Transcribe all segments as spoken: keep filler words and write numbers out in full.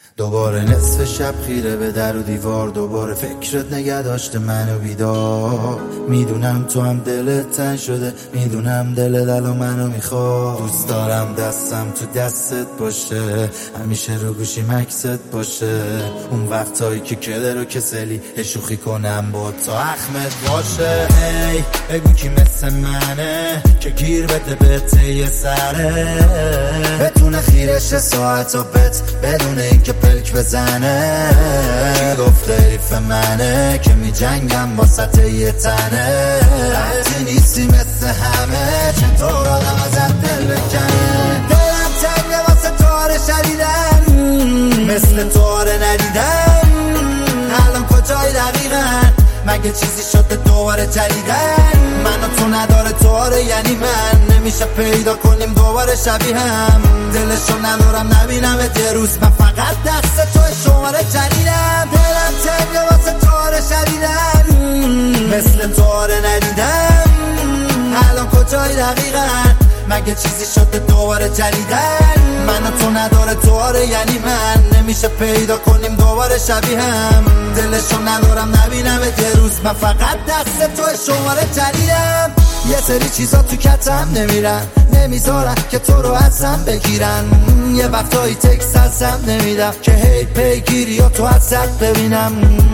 دوباره نصف شب خیره به در و دیوار، دوباره فکرت نگه داشته منو بیدار. میدونم تو هم دلت تنگ شده، میدونم دلت الان منو میخواد. دوست دارم دستم تو دستت باشه، همیشه رو گوشی مکست باشه. اون وقتایی که کدر و کسلی شوخی کنم با تو اخمت باشه. ای بگو کی مثل منه که گیر بده به تی سره، بتونه خیرش ساعت و بت بدون اینکه پلک بزنه. کی گفته حریف منه که می جنگم واسط یه تنه. رفتی نیستی مثل همه، چطور آدم ازت دل بکنه. دلم تنگه واسه تاره شدیدن، مثل تاره ندیدن. الان کجای دقیقا؟ مگه چیزی شده دوباره جدیدن؟ من و تو نداره تواره، یعنی من نمیشه پیدا کنیم دوباره شبیه هم. دلشو ندارم نبینمت یه روز، من فقط دست تو شماره جدیدم. دلم تنگه واسه تواره شدیدن، مثل تواره ندیدن. الان کجای دقیقا؟ مگه چیزی شده دوباره جدیدن؟ من و تو نداره تواره، یعنی من نمیشه پیدا کنیم دوباره شبیه هم. دلشو ندارم نبینمت یه روز، من فقط دست تو شماره جدیدم. یه سری چیزا تو کتم نمیرن، نمیذارن که تو رو ازم بگیرن. یه وقتایی تکست ازم نمیدم که هی پیگیری یا تو ازت ببینم.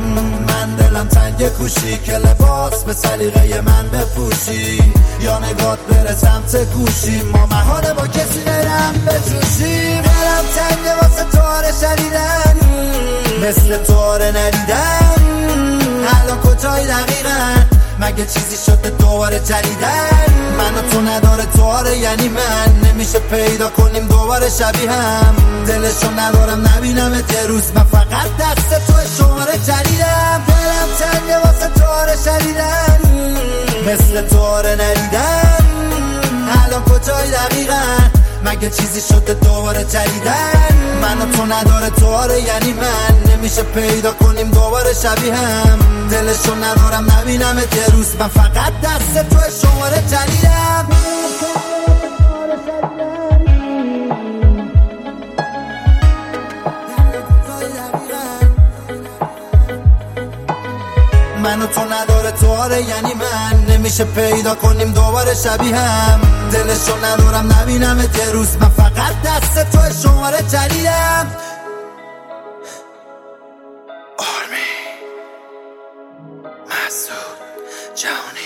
من دلم تنگ کوشی که لباس به سلیقه من بپوشی، یا نگات بره سمت گوشی، ما محاله با کسی برم بجوشیم. دلم تنگ واسه تواره شدیدن، مثل تواره ندیدن. الان کجای دقیقا؟ مگه چیزی شده دوباره جدیدن؟ من و تو نداره تواره، یعنی من نمیشه پیدا کنیم دوباره شبیه هم. دلشو ندارم نبینمت یه روز، من فقط دست تو شماره جدیدم. دلم تنگه واسه تواره شدیدن، مثل تواره ندیدن. الان کجای دقیقا؟ مگه چیزی شده دوباره جدیدن؟ من و تو نداره تواره، یعنی من نمیشه پیدا کنیم دوباره شبیه هم. دلشو ندارم نبینمت یه روز، من فقط دست تو شماره جدیدم. من و تو نداره تواره، یعنی من نمیشه پیدا کنیم دوباره شبیه هم. دلشو ندارم نبینمت یه روز، من فقط دست تو شماره جدیدم. آرمی مسعود جهانی.